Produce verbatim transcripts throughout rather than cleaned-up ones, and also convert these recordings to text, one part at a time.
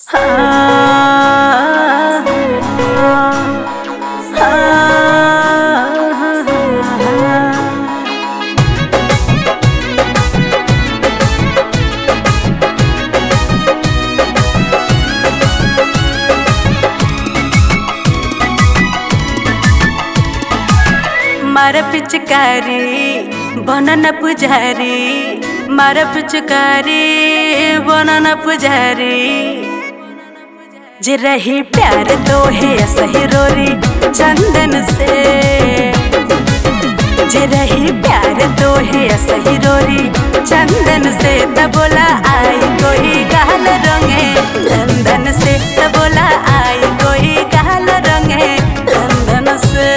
मार पिचकारी बनन पुजारी, मार पिचकारी बनन पुजारी। जे रही प्यार तो है सही रोरी चंदन से, जे रही प्यार तो है सही रोरी चंदन से। तबोला आई कोई गाल रंगे लंदन से, तबोला आई कोई गाल रंगे लंदन से।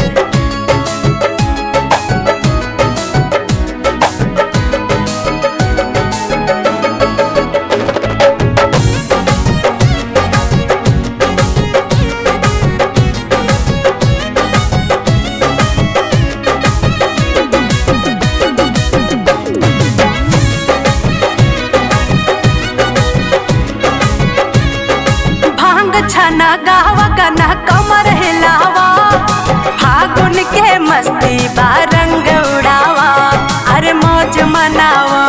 छना गावा गाना कमर हिलावा, फागुन के मस्ती बा रंग उड़ावा, अरे मौज मनावा।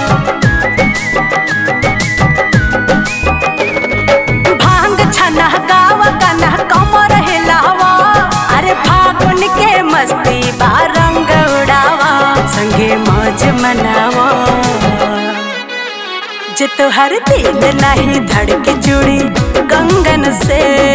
भांग छना गावा गाना कमर हिलावा, अरे फागुन के मस्ती बा रंग उड़ावा, संगे मौज मनावा। जे तोहर दिल नहीं धड़के चूड़ी कंगन से,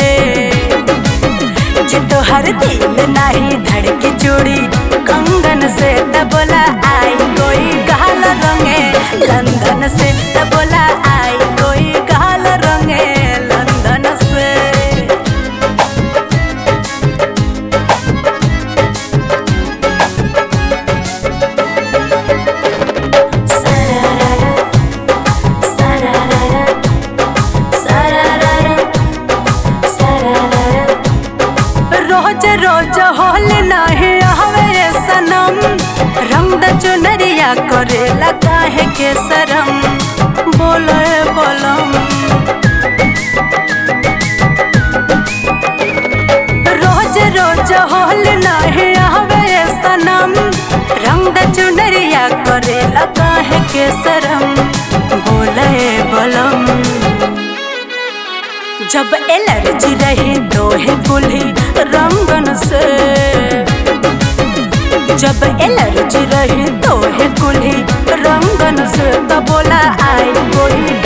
जे तोहर दिल नहीं धड़के चूड़ी कंगन से। तबोला आई कोई गाल रंगे लंदन से, तबोला आई कोई गाल रंगे लंदन से। रोज रोज होल नहीं हवे सनम, रंग द चुनरिया करेला काहे के शरम, बोले बोलम। रोज रोज होल नहीं हवे सनम, रंग द चुनरिया करेला काहे के शरम, बोले बोलम। जब एलर्जी रही दोहे कुल्ही रंगन से, जब एलर्जी रही दोहे कुल्ही रंगन से। तबोला आई कोई